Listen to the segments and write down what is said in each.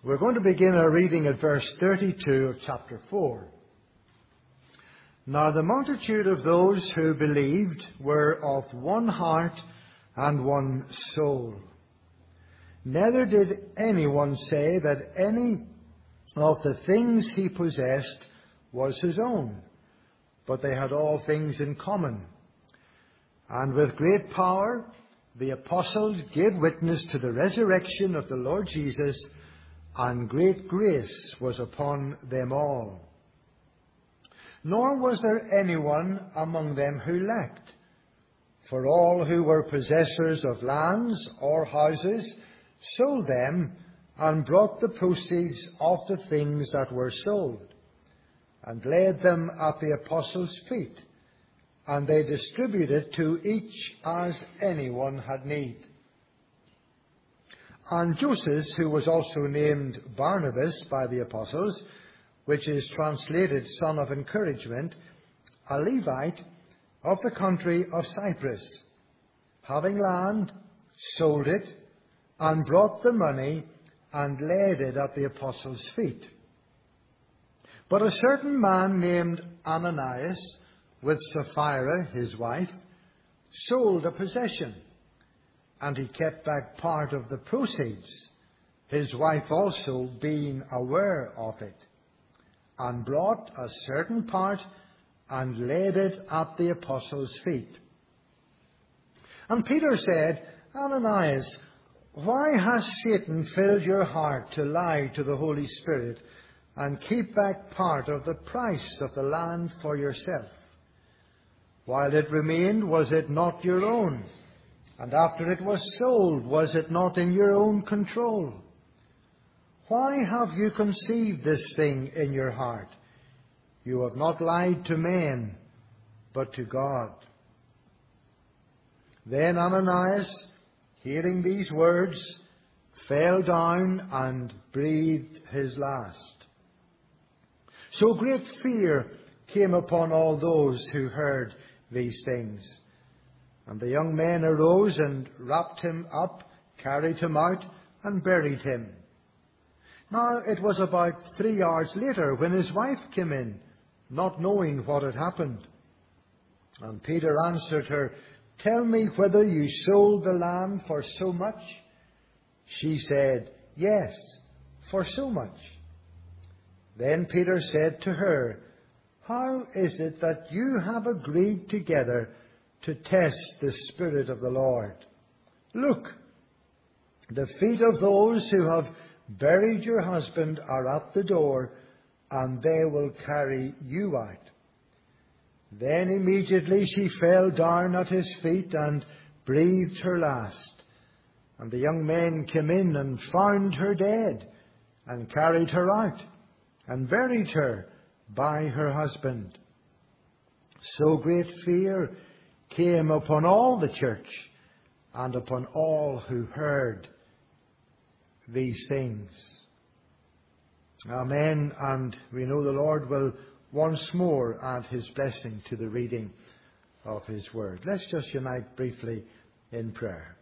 We're going to begin our reading at verse 32 of chapter 4. Now the multitude of those who believed were of one heart and one soul. Neither did anyone say that any of the things he possessed was his own, but they had all things in common. And with great power the apostles gave witness to the resurrection of the Lord Jesus, and great grace was upon them all. Nor was there anyone among them who lacked, for all who were possessors of lands or houses sold them and brought the proceeds of the things that were sold, and laid them at the apostles' feet, and they distributed to each as anyone had need. And Joseph, who was also named Barnabas by the apostles, which is translated son of encouragement, a Levite of the country of Cyprus, having land, sold it, and brought the money, and laid it at the apostles' feet. But a certain man named Ananias, with Sapphira his wife, sold a possession, and he kept back part of the proceeds, his wife also being aware of it, and brought a certain part and laid it at the apostles' feet. And Peter said, Ananias, why has Satan filled your heart to lie to the Holy Spirit and keep back part of the price of the land for yourself? While it remained, was it not your own? And after it was sold, was it not in your own control? Why have you conceived this thing in your heart? You have not lied to men, but to God. Then Ananias, hearing these words, fell down and breathed his last. So great fear came upon all those who heard these things. And the young men arose and wrapped him up, carried him out, and buried him. Now it was about 3 hours later when his wife came in, not knowing what had happened. And Peter answered her, Tell me whether you sold the land for so much? She said, Yes, for so much. Then Peter said to her, How is it that you have agreed together to test the Spirit of the Lord? Look, the feet of those who have buried your husband are at the door, and they will carry you out. Then immediately she fell down at his feet and breathed her last. And the young men came in and found her dead, and carried her out, and buried her by her husband. So great fear came upon all the church and upon all who heard these things. Amen. And we know the Lord will once more add his blessing to the reading of his word. Let's just unite briefly in prayer.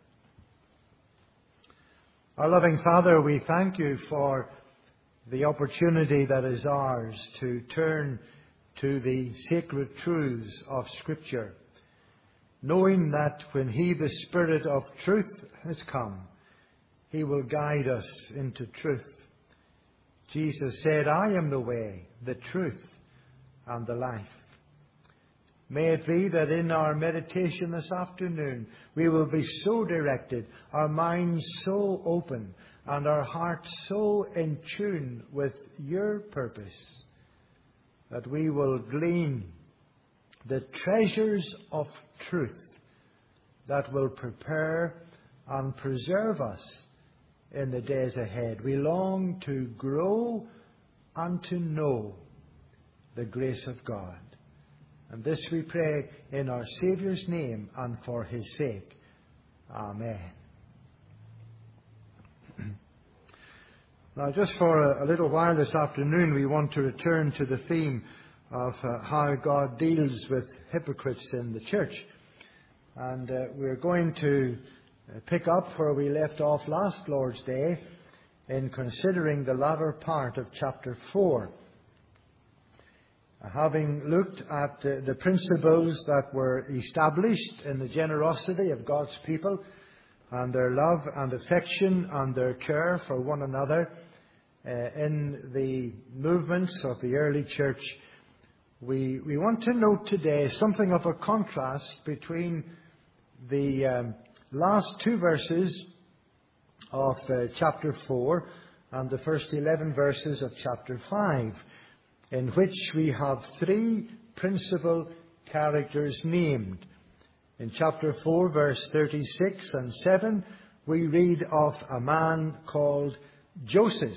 Our loving Father, we thank you for the opportunity that is ours to turn to the sacred truths of Scripture, knowing that when He, the Spirit of truth, has come, He will guide us into truth. Jesus said, I am the way, the truth, and the life. May it be that in our meditation this afternoon we will be so directed, our minds so open, and our hearts so in tune with your purpose, that we will glean the treasures of truth that will prepare and preserve us in the days ahead. We long to grow and to know the grace of God. And this we pray in our Saviour's name and for his sake. Amen. Now, just for a little while this afternoon, we want to return to the theme of how God deals with hypocrites in the church. And we're going to pick up where we left off last Lord's Day in considering the latter part of chapter 4. Having looked at the principles that were established in the generosity of God's people and their love and affection and their care for one another in the movements of the early church, we want to note today something of a contrast between the last two verses of chapter 4 and the first 11 verses of chapter 5, in which we have three principal characters named. In chapter 4, verse 36 and 7, we read of a man called Joseph,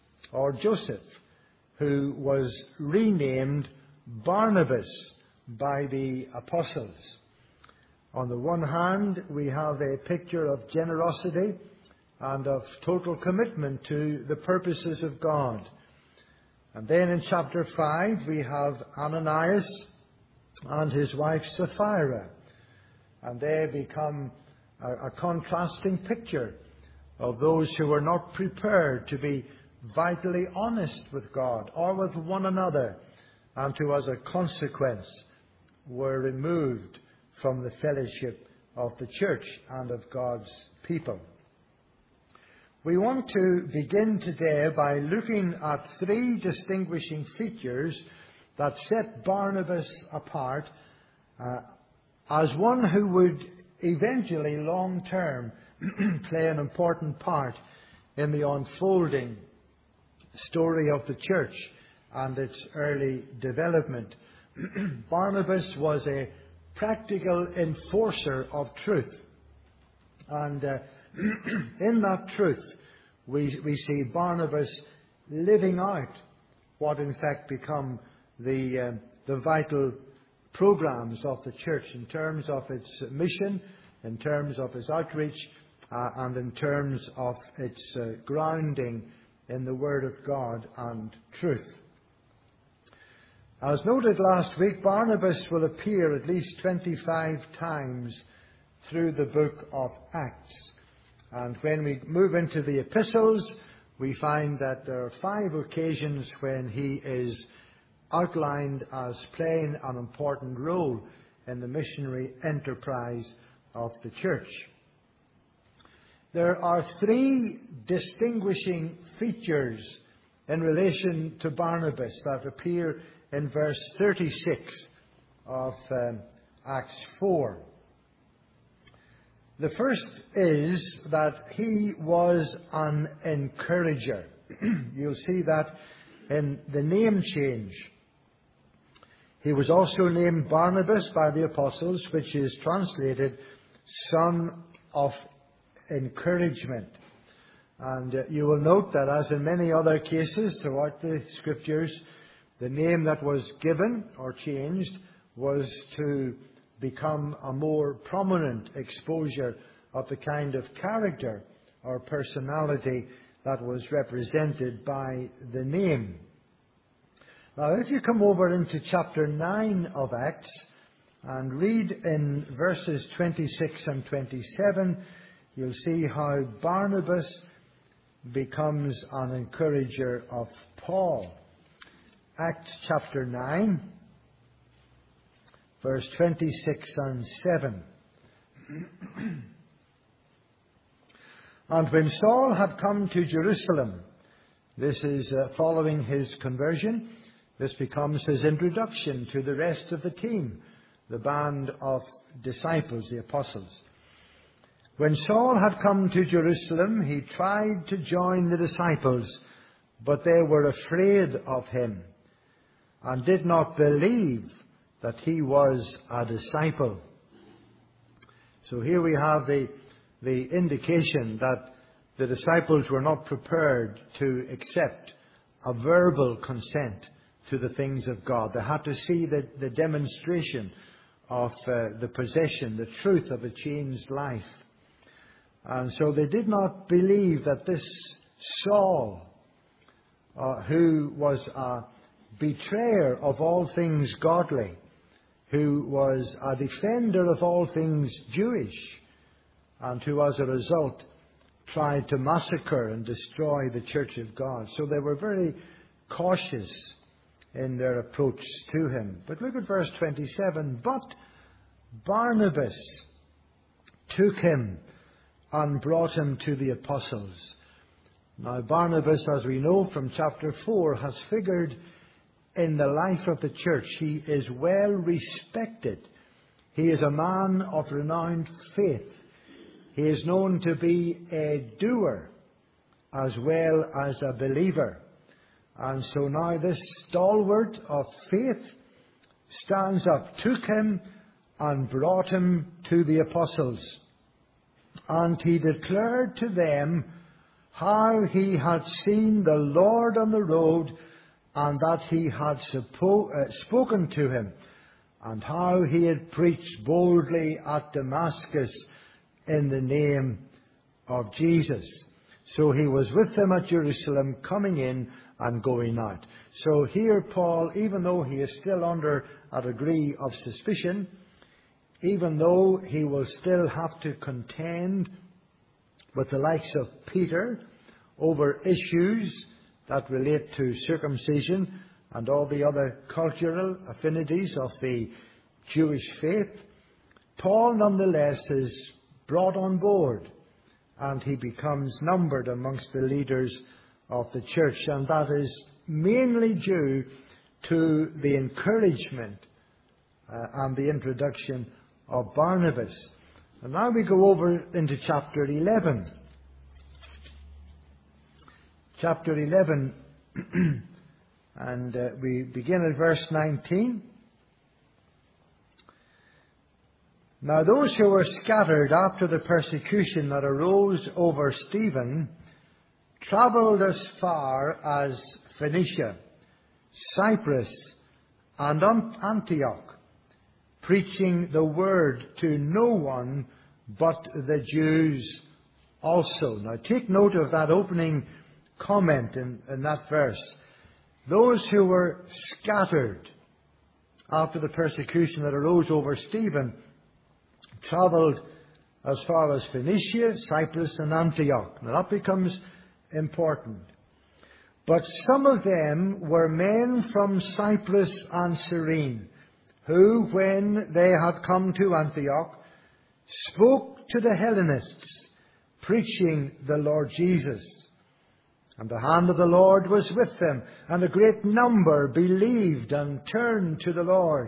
who was renamed Barnabas by the apostles. On the one hand, we have a picture of generosity and of total commitment to the purposes of God. And then in chapter 5, we have Ananias and his wife Sapphira. And they become a contrasting picture of those who were not prepared to be vitally honest with God or with one another, and who, as a consequence, were removed from the fellowship of the church and of God's people. We want to begin today by looking at three distinguishing features that set Barnabas apart as one who would eventually, long-term, play an important part in the unfolding story of the church and its early development. Barnabas was a practical enforcer of truth. And in that truth, we see Barnabas living out what in fact become the vital programs of the church in terms of its mission, in terms of its outreach, and in terms of its grounding in the Word of God and truth. As noted last week, Barnabas will appear at least 25 times through the book of Acts. And when we move into the epistles, we find that there are 5 occasions when he is outlined as playing an important role in the missionary enterprise of the church. There are 3 distinguishing features in relation to Barnabas that appear in verse 36 of Acts 4. The first is that he was an encourager. You'll see that in the name change. He was also named Barnabas by the apostles, which is translated son of encouragement. And you will note that, as in many other cases throughout the Scriptures, the name that was given or changed was to become a more prominent exposure of the kind of character or personality that was represented by the name. Now, if you come over into chapter 9 of Acts and read in verses 26 and 27, you'll see how Barnabas becomes an encourager of Paul. Acts chapter 9, verse 26 and 7. And when Saul had come to Jerusalem, this is following his conversion, this becomes his introduction to the rest of the team, the band of disciples, the apostles. When Saul had come to Jerusalem, he tried to join the disciples, but they were afraid of him and did not believe that he was a disciple. So here we have the indication that the disciples were not prepared to accept a verbal consent to the things of God. They had to see the demonstration of the possession, the truth of a changed life. And so they did not believe that this Saul, who was a betrayer of all things godly, who was a defender of all things Jewish, and who as a result tried to massacre and destroy the church of God. So they were very cautious in their approach to him. But look at verse 27. But Barnabas took him and brought him to the apostles. Now Barnabas, as we know from chapter 4, has figured in the life of the church. He is well respected. He is a man of renowned faith. He is known to be a doer as well as a believer. And so now this stalwart of faith stands up, took him and brought him to the apostles. And he declared to them how he had seen the Lord on the road, and that he had spoken to him, and how he had preached boldly at Damascus in the name of Jesus. So he was with them at Jerusalem, coming in and going out. So here Paul, even though he is still under a degree of suspicion, even though he will still have to contend with the likes of Peter over issues that relate to circumcision and all the other cultural affinities of the Jewish faith, Paul nonetheless is brought on board, and he becomes numbered amongst the leaders of the church, and that is mainly due to the encouragement and the introduction of Barnabas. And now we go over into chapter 11. Chapter 11, and we begin at verse 19. Now those who were scattered after the persecution that arose over Stephen travelled as far as Phoenicia, Cyprus, and Antioch, preaching the word to no one but the Jews also. Now take note of that opening comment in that verse. Those who were scattered after the persecution that arose over Stephen travelled as far as Phoenicia, Cyprus, and Antioch. Now that becomes important. But some of them were men from Cyprus and Cyrene, who, when they had come to Antioch, spoke to the Hellenists, preaching the Lord Jesus. And the hand of the Lord was with them, and a great number believed and turned to the Lord.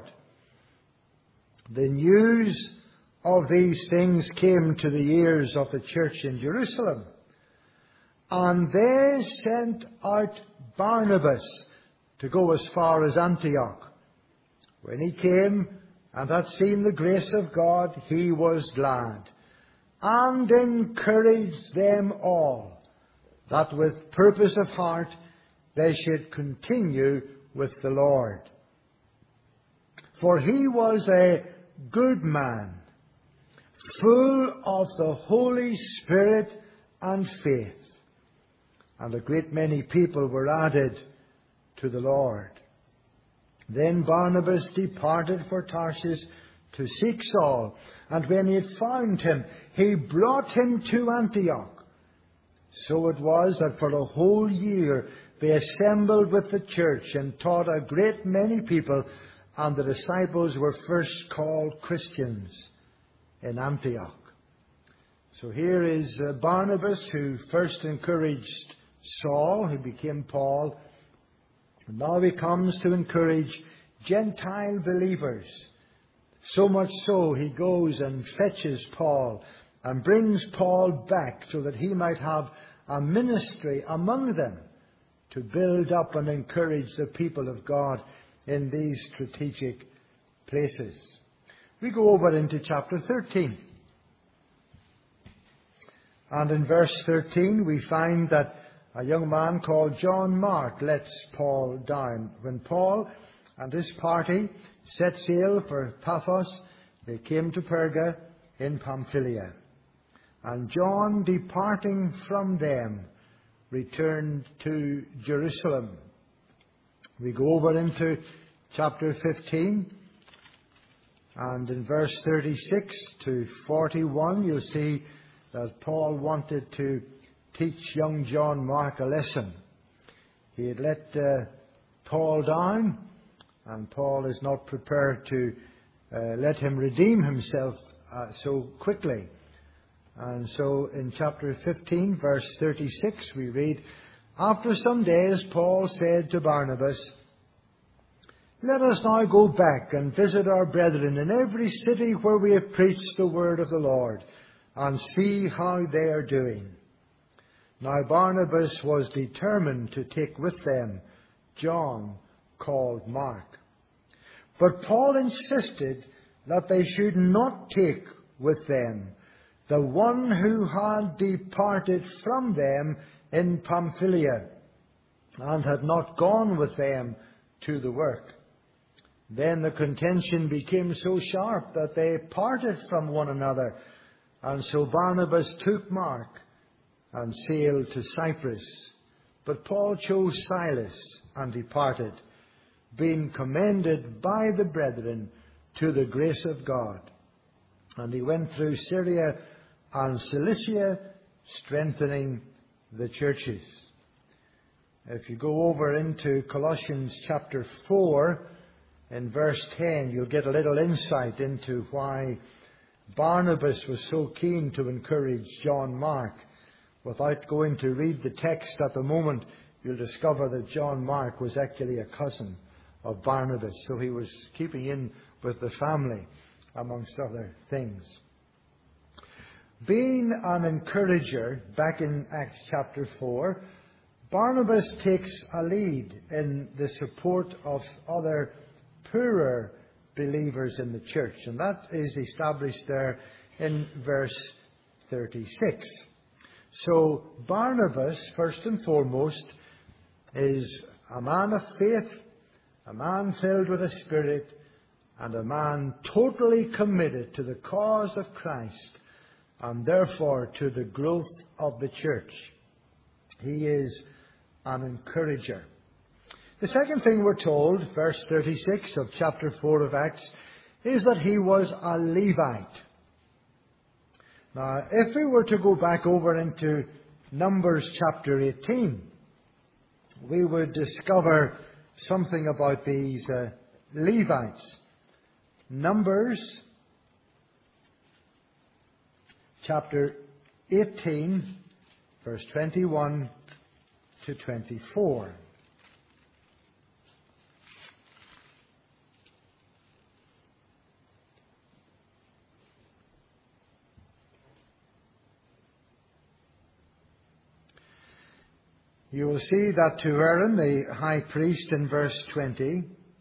The news of these things came to the ears of the church in Jerusalem, and they sent out Barnabas to go as far as Antioch. When he came and had seen the grace of God, he was glad, and encouraged them all, that with purpose of heart they should continue with the Lord. For he was a good man, full of the Holy Spirit and faith, and a great many people were added to the Lord. Then Barnabas departed for Tarshish to seek Saul, and when he had found him, he brought him to Antioch. So it was that for a whole year they assembled with the church and taught a great many people, and the disciples were first called Christians in Antioch. So here is Barnabas, who first encouraged Saul, who became Paul. And now he comes to encourage Gentile believers. So much so he goes and fetches Paul and brings Paul back so that he might have a ministry among them to build up and encourage the people of God in these strategic places. We go over into chapter 13. And in verse 13 we find that a young man called John Mark lets Paul down. When Paul and his party set sail for Paphos, they came to Perga in Pamphylia. And John, departing from them, returned to Jerusalem. We go over into chapter 15, and in verse 36 to 41, you'll see that Paul wanted to teach young John Mark a lesson. He had let Paul down, and Paul is not prepared to let him redeem himself so quickly. And so in chapter 15, verse 36, we read, "After some days Paul said to Barnabas, 'Let us now go back and visit our brethren in every city where we have preached the word of the Lord, and see how they are doing.' Now Barnabas was determined to take with them John, called Mark. But Paul insisted that they should not take with them the one who had departed from them in Pamphylia, and had not gone with them to the work. Then the contention became so sharp that they parted from one another, and so Barnabas took Mark and sailed to Cyprus. But Paul chose Silas and departed, being commended by the brethren to the grace of God. And he went through Syria and Cilicia, strengthening the churches." If you go over into Colossians chapter 4, in verse 10, you'll get a little insight into why Barnabas was so keen to encourage John Mark. Without going to read the text at the moment, you'll discover that John Mark was actually a cousin of Barnabas, so he was keeping in with the family, amongst other things. Being an encourager, back in Acts chapter 4, Barnabas takes a lead in the support of other poorer believers in the church, and that is established there in verse 36. So Barnabas, first and foremost, is a man of faith, a man filled with the Spirit, and a man totally committed to the cause of Christ, and therefore to the growth of the church. He is an encourager. The second thing we're told, verse 36 of chapter 4 of Acts, is that he was a Levite. Now, if we were to go back over into Numbers chapter 18, we would discover something about these Levites. Numbers chapter 18, verse 21 to 24. You will see that to Aaron, the high priest, in verse 20,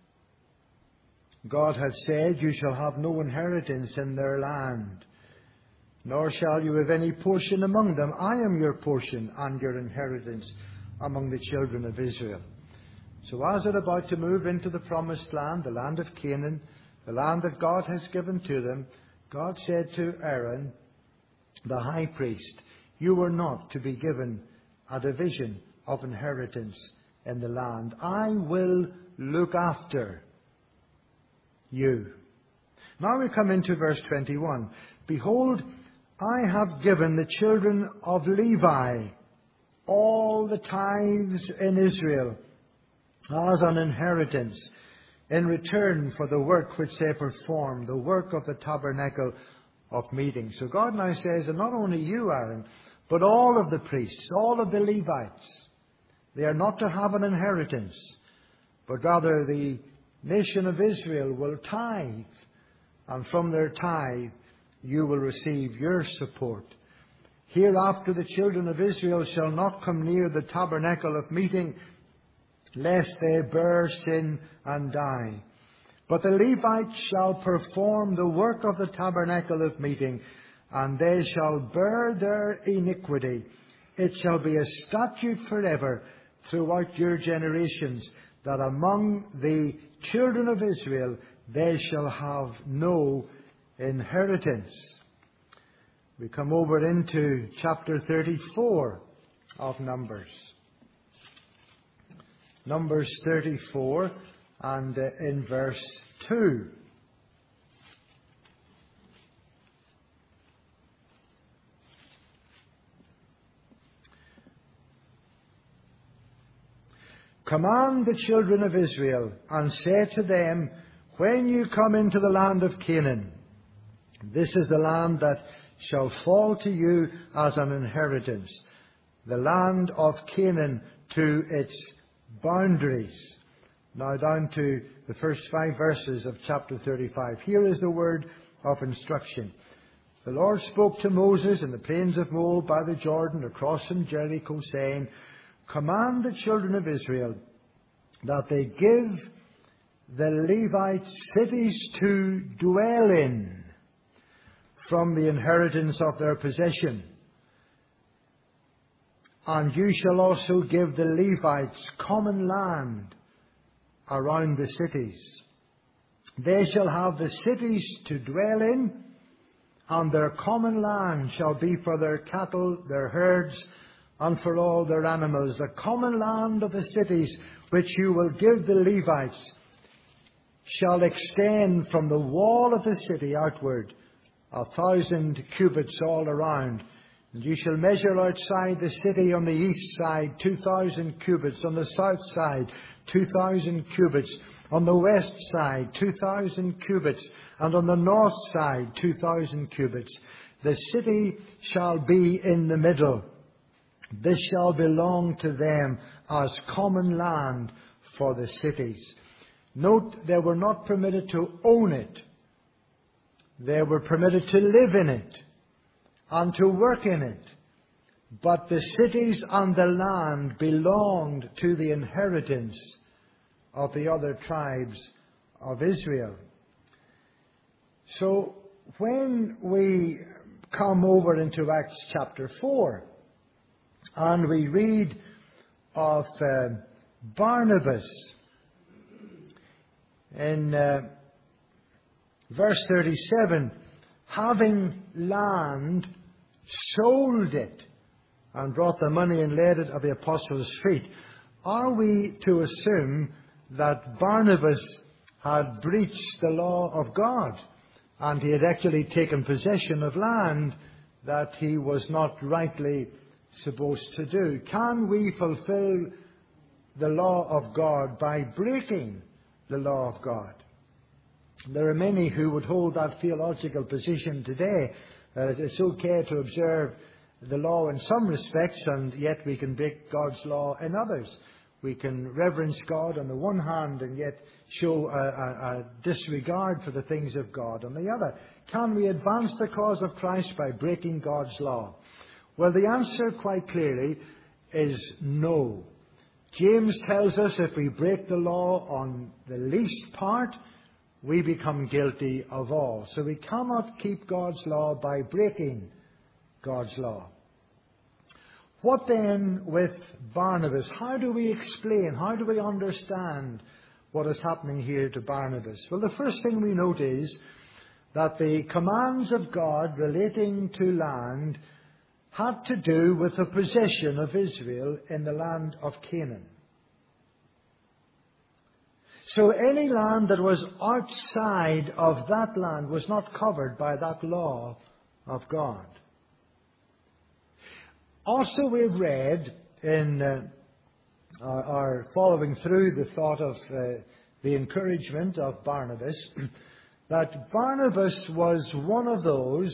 God had said, "You shall have no inheritance in their land, nor shall you have any portion among them. I am your portion and your inheritance among the children of Israel." So as they're about to move into the promised land, the land of Canaan, the land that God has given to them, God said to Aaron, the high priest, "You are not to be given a division of inheritance in the land. I will look after you." Now we come into verse 21. "Behold, I have given the children of Levi all the tithes in Israel as an inheritance in return for the work which they perform, the work of the tabernacle of meeting." So God now says that not only you, Aaron, but all of the priests, all of the Levites, they are not to have an inheritance, but rather the nation of Israel will tithe, and from their tithe you will receive your support. "Hereafter the children of Israel shall not come near the tabernacle of meeting, lest they bear sin and die. But the Levites shall perform the work of the tabernacle of meeting, and they shall bear their iniquity. It shall be a statute forever throughout your generations, that among the children of Israel they shall have no inheritance." We come over into chapter 34 of Numbers. Numbers 34 and in verse 2. Command the children of Israel, and say to them, when you come into the land of Canaan, this is the land that shall fall to you as an inheritance, the land of Canaan to its boundaries. Now down to the first 5 verses of chapter 35. Here is the word of instruction. The Lord spoke to Moses in the plains of Moab by the Jordan across from Jericho, saying, command the children of Israel that they give the Levites cities to dwell in from the inheritance of their possession. And you shall also give the Levites common land around the cities. They shall have the cities to dwell in, and their common land shall be for their cattle, their herds, and for all their animals. The common land of the cities which you will give the Levites shall extend from the wall of the city outward 1,000 cubits all around. And you shall measure outside the city on the east side 2,000 cubits, on the south side 2,000 cubits, on the west side 2,000 cubits, and on the north side 2,000 cubits. The city shall be in the middle. This shall belong to them as common land for the cities. Note, they were not permitted to own it. They were permitted to live in it and to work in it. But the cities and the land belonged to the inheritance of the other tribes of Israel. So when we come over into Acts chapter 4 and we read of Barnabas in verse 37, having land, sold it, and brought the money and laid it at the apostles' feet. Are we to assume that Barnabas had breached the law of God and he had actually taken possession of land that he was not rightly supposed to do? Can we fulfill the law of God by breaking the law of God? There are many who would hold that theological position today. It's okay to observe the law in some respects, and yet we can break God's law in others. We can reverence God on the one hand and yet show a disregard for the things of God on the other. Can we advance the cause of Christ by breaking God's law? Well, the answer quite clearly is no. James tells us if we break the law on the least part, we become guilty of all. So we cannot keep God's law by breaking God's law. What then with Barnabas? How do we explain, how do we understand what is happening here to Barnabas? Well, the first thing we note is that the commands of God relating to land had to do with the possession of Israel in the land of Canaan. So any land that was outside of that land was not covered by that law of God. Also, we've read in our following through the thought of the encouragement of Barnabas, that Barnabas was one of those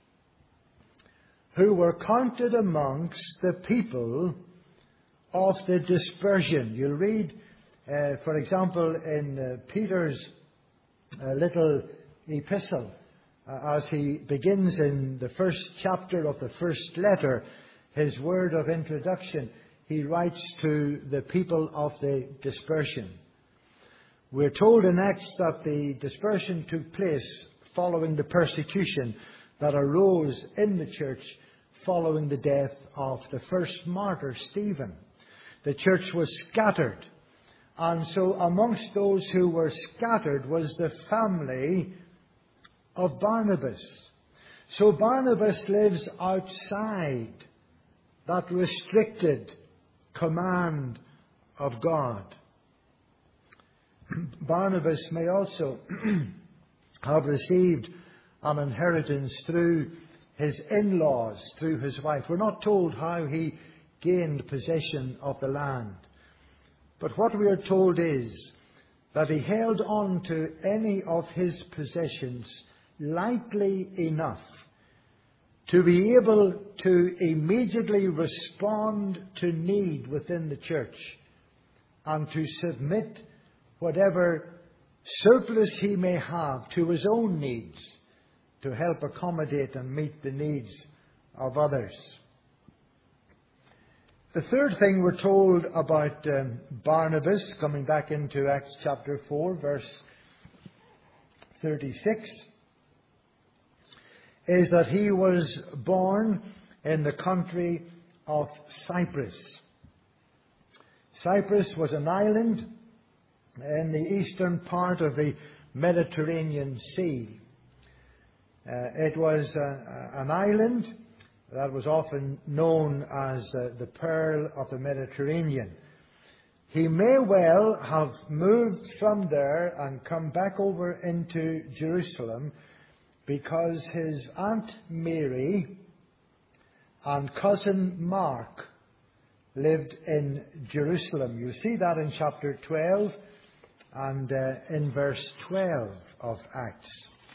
who were counted amongst the people of the dispersion. You'll read, for example, in Peter's little epistle, as he begins in the first chapter of the first letter, his word of introduction, he writes to the people of the dispersion. We're told in Acts that the dispersion took place following the persecution that arose in the church following the death of the first martyr, Stephen. The church was scattered. And so amongst those who were scattered was the family of Barnabas. So Barnabas lives outside that restricted command of God. Barnabas may also have received an inheritance through his in-laws, through his wife. We're not told how he gained possession of the land. But we know that he was But what we are told is that he held on to any of his possessions lightly enough to be able to immediately respond to need within the church and to submit whatever surplus he may have to his own needs to help accommodate and meet the needs of others. The third thing we're told about Barnabas, coming back into Acts chapter 4, verse 36, is that he was born in the country of Cyprus. Cyprus was an island in the eastern part of the Mediterranean Sea. It was an island that was often known as the Pearl of the Mediterranean. He may well have moved from there and come back over into Jerusalem because his Aunt Mary and cousin Mark lived in Jerusalem. You see that in chapter 12 and in verse 12 of Acts.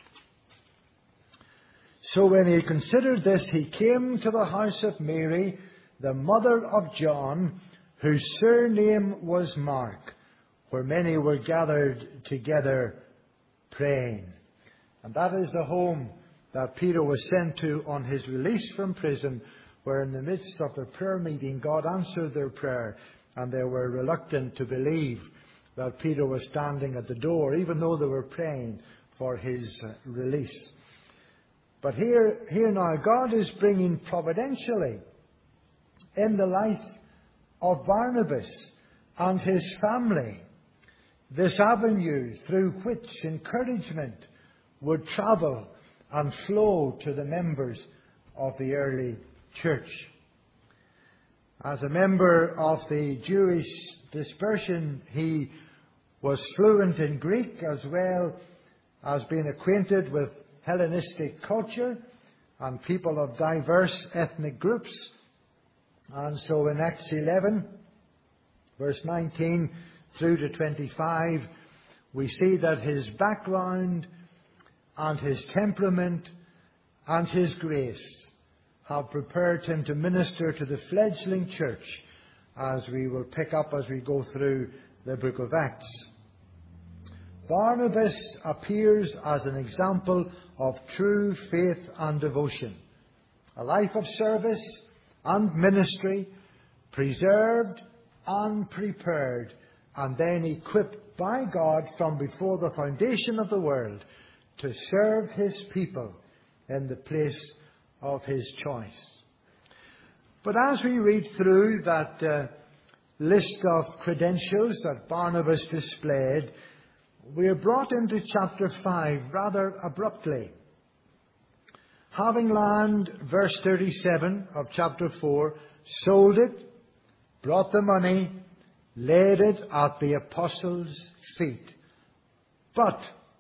So when he considered this, he came to the house of Mary, the mother of John, whose surname was Mark, where many were gathered together praying. And that is the home that Peter was sent to on his release from prison, where in the midst of the prayer meeting, God answered their prayer, and they were reluctant to believe that Peter was standing at the door, even though they were praying for his release. But here now, God is bringing providentially in the life of Barnabas and his family this avenue through which encouragement would travel and flow to the members of the early church. As a member of the Jewish dispersion, he was fluent in Greek as well as being acquainted with Hellenistic culture and people of diverse ethnic groups. And so in Acts 11, verse 19 through to 25, we see that his background and his temperament and his grace have prepared him to minister to the fledgling church, as we will pick up as we go through the book of Acts. Barnabas appears as an example of true faith and devotion, a life of service and ministry, preserved and prepared, and then equipped by God from before the foundation of the world to serve his people in the place of his choice. But as we read through that list of credentials that Barnabas displayed, we are brought into chapter 5 rather abruptly. Having land, verse 37 of chapter 4, sold it, brought the money, laid it at the apostles' feet. But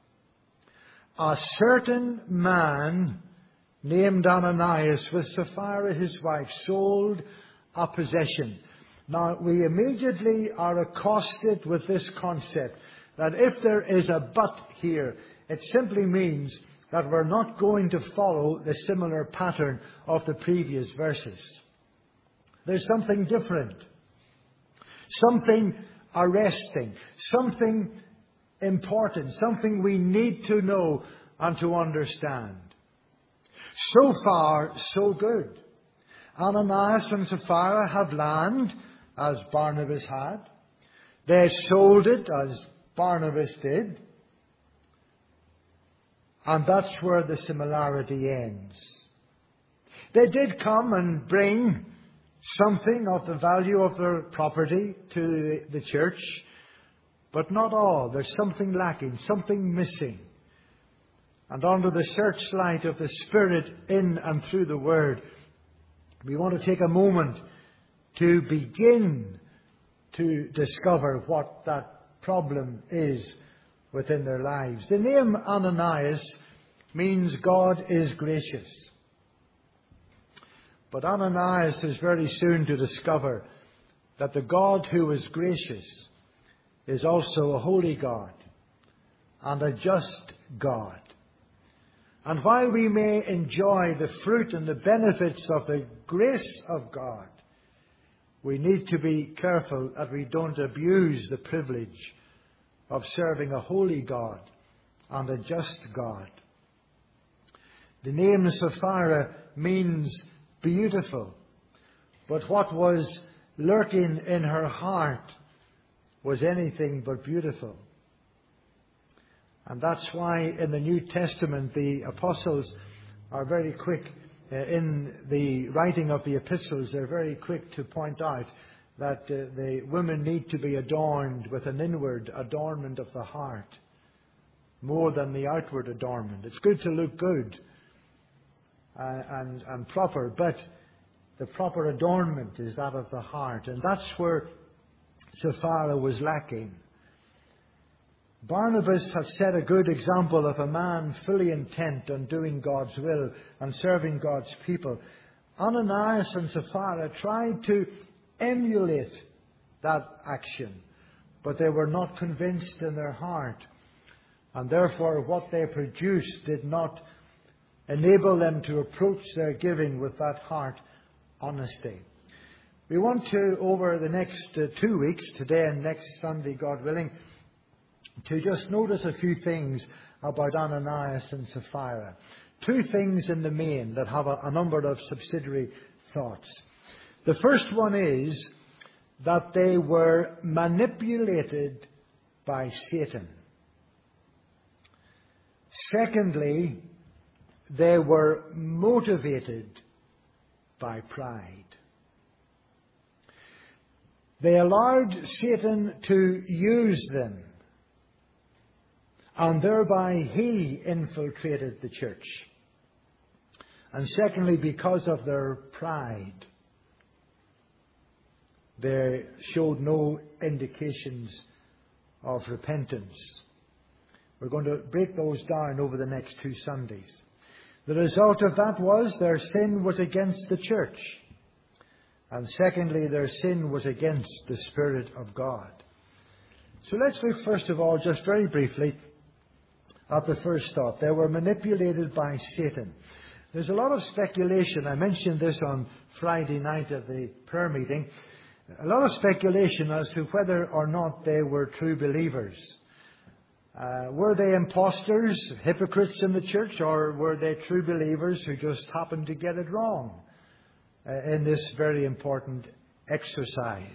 a certain man named Ananias, with Sapphira his wife, sold a possession. Now, we immediately are accosted with this concept that if there is a but here, it simply means that we're not going to follow the similar pattern of the previous verses. There's something different, something arresting, something important, something we need to know and to understand. So far, so good. Ananias and Sapphira have land, as Barnabas had. They sold it, as Barnabas did. And that's where the similarity ends. They did come and bring something of the value of their property to the church, but not all. There's something lacking, something missing. And under the searchlight of the Spirit in and through the Word, we want to take a moment to begin to discover what that problem is within their lives. The name Ananias means God is gracious. But Ananias is very soon to discover that the God who is gracious is also a holy God and a just God. And while we may enjoy the fruit and the benefits of the grace of God, we need to be careful that we don't abuse the privilege of serving a holy God and a just God. The name Sapphira means beautiful, but what was lurking in her heart was anything but beautiful. And that's why in the New Testament the apostles are very quick, in the writing of the epistles, they're very quick to point out that the women need to be adorned with an inward adornment of the heart more than the outward adornment. It's good to look good and proper, but the proper adornment is that of the heart. And that's where Sapphira was lacking. Barnabas had set a good example of a man fully intent on doing God's will and serving God's people. Ananias and Sapphira tried to emulate that action, but they were not convinced in their heart. And therefore what they produced did not enable them to approach their giving with that heart honesty. We want to, over the next 2 weeks, today and next Sunday, God willing, to just notice a few things about Ananias and Sapphira. 2 things in the main that have a number of subsidiary thoughts. The first one is that they were manipulated by Satan. Secondly, they were motivated by pride. They allowed Satan to use them, and thereby he infiltrated the church. And secondly, because of their pride, they showed no indications of repentance. We're going to break those down over the next 2 Sundays. The result of that was their sin was against the church. And secondly, their sin was against the Spirit of God. So let's look first of all, just very briefly, at the first thought. They were manipulated by Satan. There's a lot of speculation. I mentioned this on Friday night at the prayer meeting. A lot of speculation as to whether or not they were true believers. Were they impostors, hypocrites in the church, or were they true believers who just happened to get it wrong in this very important exercise?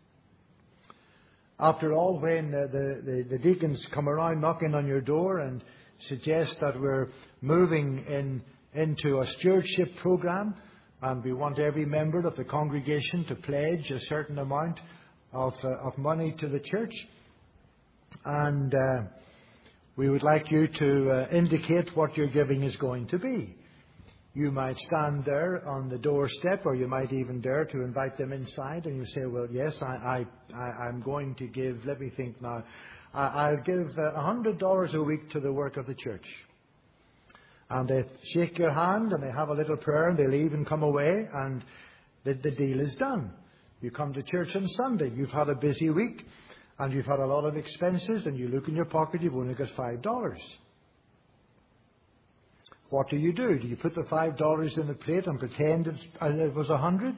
After all, when the deacons come around knocking on your door and suggest that we're moving into a stewardship program, and we want every member of the congregation to pledge a certain amount of money to the church, and we would like you to indicate what your giving is going to be. You might stand there on the doorstep, or you might even dare to invite them inside, and you say, well, yes, I'm going to give, let me think now, I'll give $100 a week to the work of the church. And they shake your hand, and they have a little prayer, and they leave and come away, and the deal is done. You come to church on Sunday, you've had a busy week, and you've had a lot of expenses, and you look in your pocket, you've only got $5. What do? Do you put the $5 in the plate and pretend it was 100?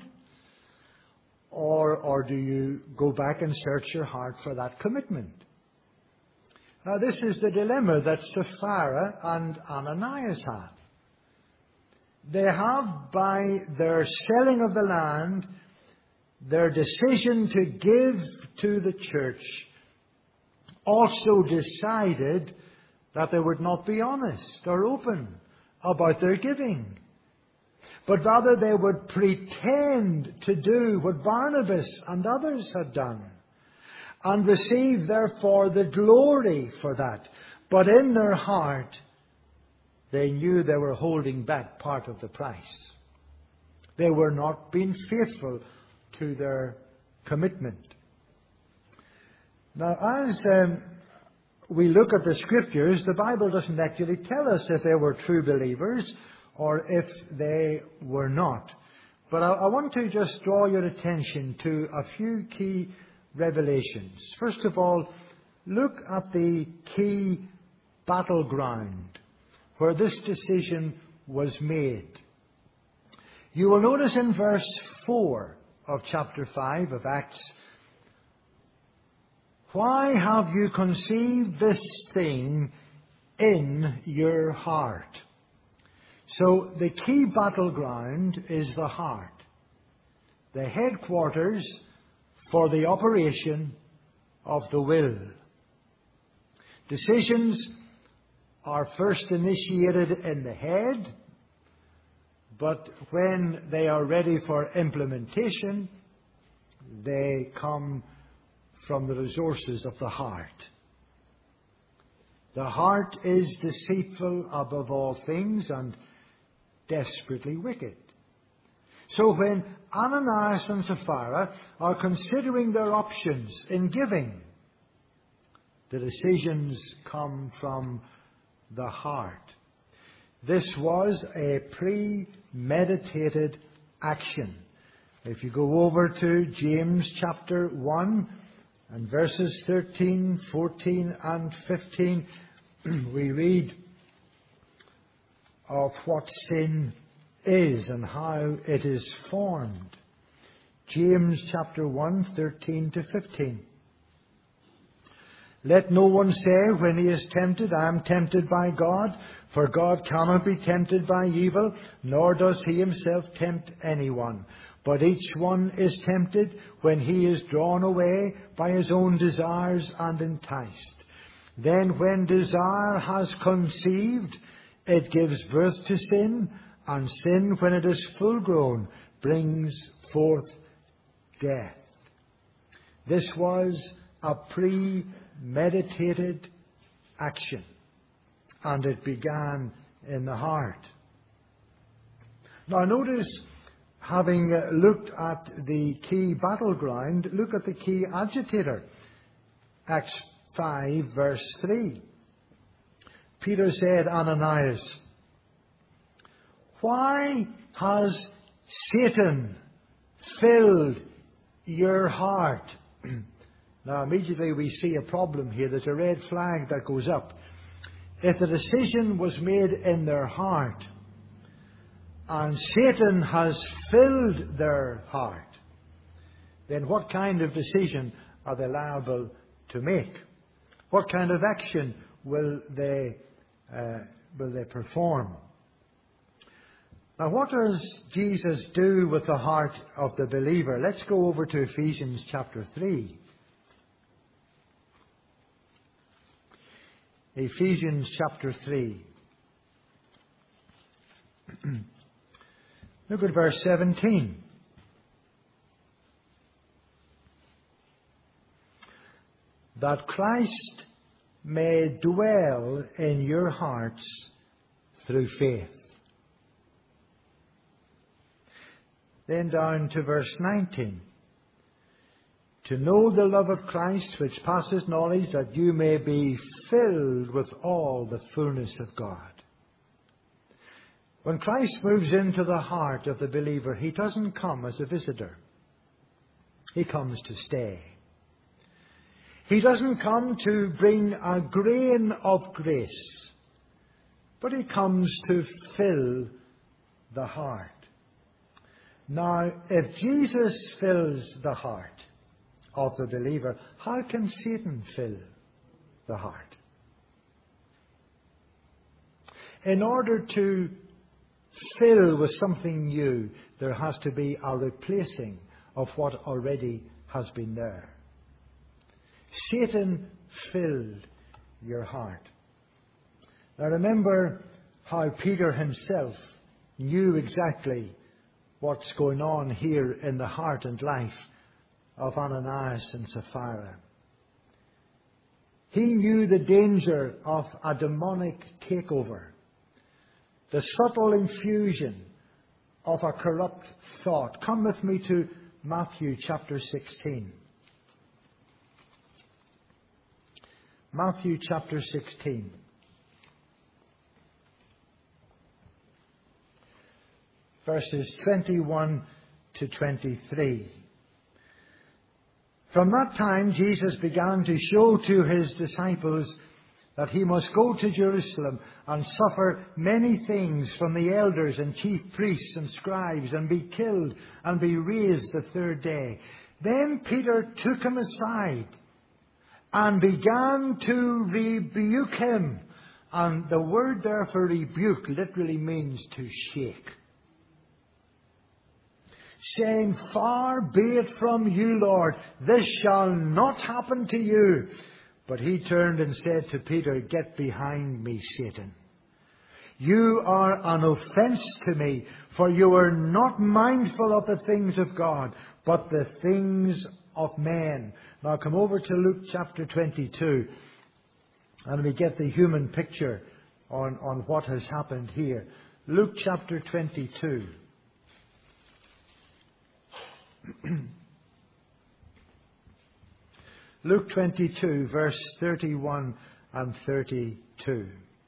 Or do you go back and search your heart for that commitment? Now, this is the dilemma that Sapphira and Ananias have. They have, by their selling of the land, their decision to give to the church, also decided that they would not be honest or open about their giving, but rather they would pretend to do what Barnabas and others had done, and receive therefore the glory for that. But in their heart, they knew they were holding back part of the price. They were not being faithful to their commitment. Now, as we look at the Scriptures, the Bible doesn't actually tell us if they were true believers or if they were not. But I want to just draw your attention to a few key revelations. First of all, look at the key battleground where this decision was made. You will notice in verse 4 of chapter 5 of Acts, "Why have you conceived this thing in your heart?" So the key battleground is the heart, the headquarters for the operation of the will. Decisions are first initiated in the head, but when they are ready for implementation, they come from the resources of the heart. The heart is deceitful above all things and desperately wicked. So when Ananias and Sapphira are considering their options in giving, the decisions come from the heart. This was a premeditated action. If you go over to James chapter 1 and verses 13, 14 and 15, we read of what sin is and how it is formed. James chapter 1, 13 to 15. "Let no one say when he is tempted, I am tempted by God. For God cannot be tempted by evil, nor does he himself tempt anyone. But each one is tempted when he is drawn away by his own desires and enticed. Then when desire has conceived, it gives birth to sin, and sin, when it is full grown, brings forth death." This was a premeditated action, and it began in the heart. Now notice, having looked at the key battleground, look at the key agitator. Acts 5 verse 3. Peter said, "Ananias, why has Satan filled your heart?" Now immediately we see a problem here. There's a red flag that goes up. If the decision was made in their heart, and Satan has filled their heart, then what kind of decision are they liable to make? What kind of action will they perform? Now, what does Jesus do with the heart of the believer? Let's go over to Ephesians chapter 3. Ephesians chapter 3. Look at verse 17. "That Christ may dwell in your hearts through faith." Then down to verse 19. "To know the love of Christ which passes knowledge, that you may be filled with all the fullness of God." When Christ moves into the heart of the believer, he doesn't come as a visitor. He comes to stay. He doesn't come to bring a grain of grace, but he comes to fill the heart. Now, if Jesus fills the heart of the believer, how can Satan fill the heart? In order to fill with something new, there has to be a replacing of what already has been there. Satan filled your heart. Now remember how Peter himself knew exactly what's going on here in the heart and life of Ananias and Sapphira. He knew the danger of a demonic takeover, the subtle infusion of a corrupt thought. Come with me to Matthew chapter 16. Matthew chapter 16. Verses 21 to 23. From that time, Jesus began to show to his disciples that he must go to Jerusalem and suffer many things from the elders and chief priests and scribes, and be killed and be raised the third day. Then Peter took him aside and began to rebuke him. And the word there for rebuke literally means to shake. Saying, "Far be it from you, Lord, this shall not happen to you." But he turned and said to Peter, "Get behind me, Satan. You are an offense to me, for you are not mindful of the things of God, but the things of men." Now come over to Luke chapter 22, and we get the human picture on what has happened here. Luke chapter 22. Luke 22, verse 31 and 32.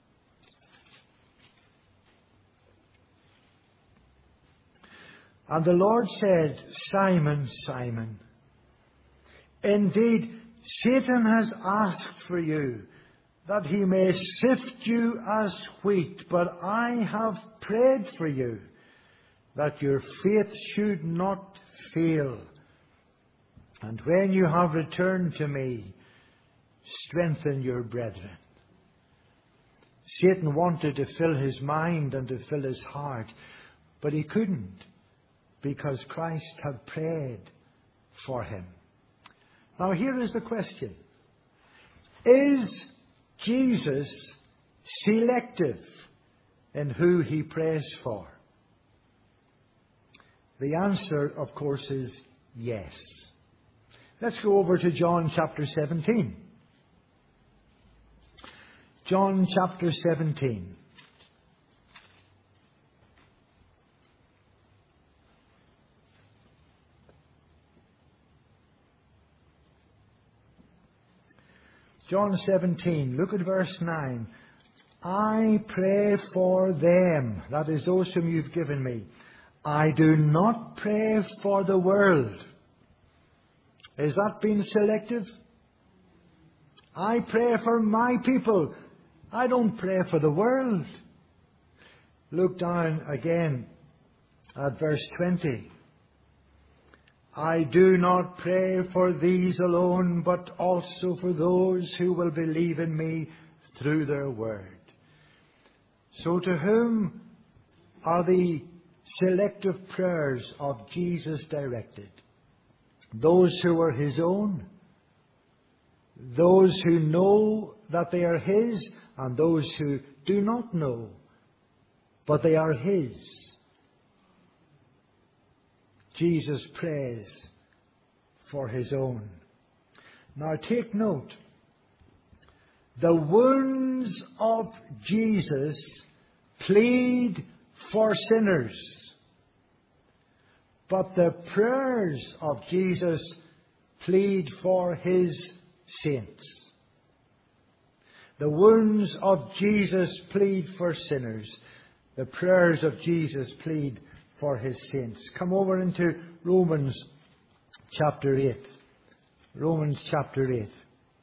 And the Lord said, "Simon, Simon, indeed Satan has asked for you, that he may sift you as wheat, but I have prayed for you, that your faith should not fail. And when you have returned to me, strengthen your brethren." Satan wanted to fill his mind and to fill his heart, but he couldn't, because Christ had prayed for him. Now here is the question. Is Jesus selective in who he prays for? The answer, of course, is yes. Let's go over to John chapter 17. John chapter 17. John 17, look at verse 9. "I pray for them," that is, those whom you've given me. "I do not pray for the world." Is that being selective? I pray for my people. I don't pray for the world. Look down again at verse 20. "I do not pray for these alone, but also for those who will believe in me through their word." So to whom are the selective prayers of Jesus directed? Those who are his own, those who know that they are his, and those who do not know, but they are his. Jesus prays for his own. Now take note. The wounds of Jesus plead for sinners, but the prayers of Jesus plead for his saints. The wounds of Jesus plead for sinners. The prayers of Jesus plead for his saints. Come over into Romans chapter 8. Romans chapter 8.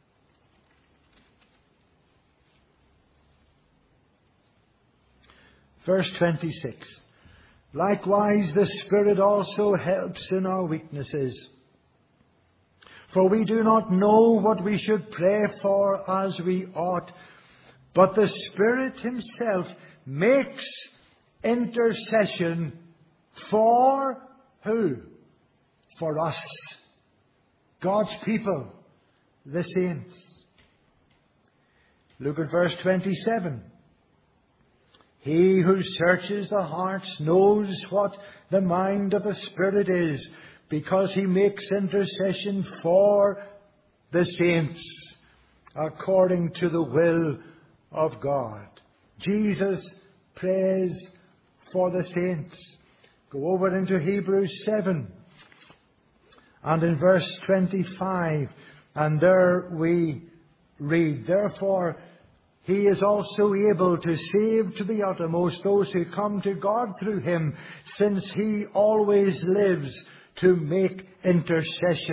Verse 26. "Likewise the Spirit also helps in our weaknesses. For we do not know what we should pray for as we ought, but the Spirit himself makes intercession for" who? For us, God's people, the saints. Look at verse 27. "He who searches the hearts knows what the mind of the Spirit is, because he makes intercession for the saints according to the will of God." Jesus prays for the saints. Go over into Hebrews 7 and in verse 25, and there we read, "Therefore he is also able to save to the uttermost those who come to God through him, since he always lives to make intercession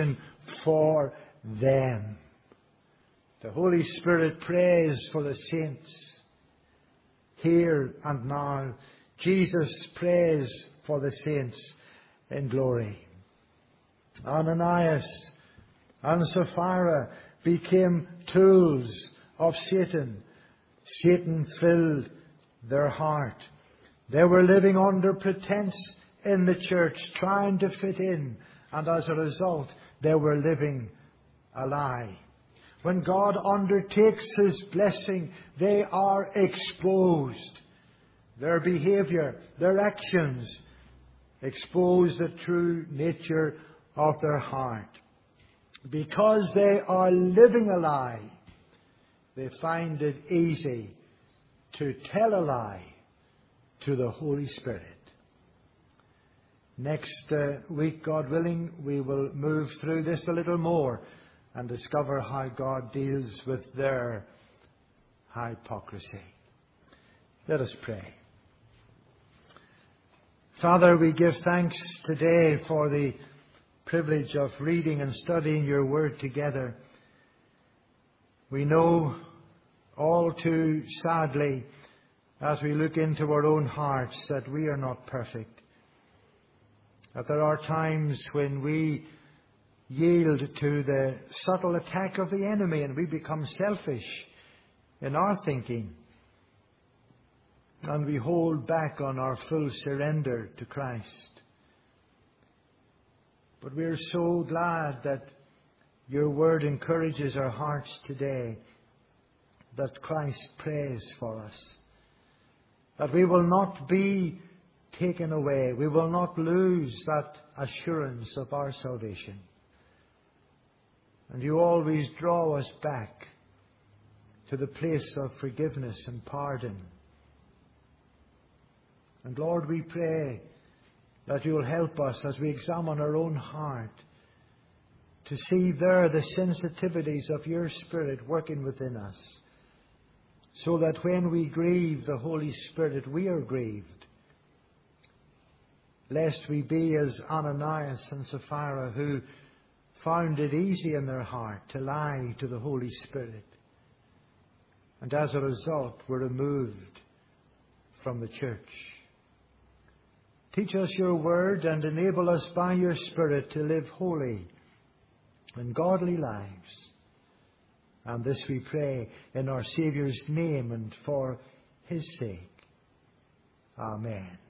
for them. The Holy Spirit prays for the saints here and now. Jesus prays for the saints in glory. Ananias and Sapphira became tools of Satan. Satan filled their heart. They were living under pretense in the church, trying to fit in, and as a result, they were living a lie. When God undertakes His blessing, they are exposed. Their behavior, their actions expose the true nature of their heart. Because they are living a lie, they find it easy to tell a lie to the Holy Spirit. Next week, God willing, we will move through this a little more and discover how God deals with their hypocrisy. Let us pray. Father, we give thanks today for the privilege of reading and studying your word together. We know all too sadly, as we look into our own hearts, that we are not perfect. That there are times when we yield to the subtle attack of the enemy and we become selfish in our thinking. And we hold back on our full surrender to Christ. But we are so glad that your word encourages our hearts today, that Christ prays for us, that we will not be taken away. We will not lose that assurance of our salvation. And you always draw us back to the place of forgiveness and pardon. And Lord, we pray that you will help us as we examine our own heart to see there the sensitivities of your Spirit working within us, so that when we grieve the Holy Spirit, we are grieved, lest we be as Ananias and Sapphira, who found it easy in their heart to lie to the Holy Spirit, and as a result were removed from the church. Teach us your word and enable us by your Spirit to live holy and godly lives. And this we pray in our Saviour's name and for his sake. Amen.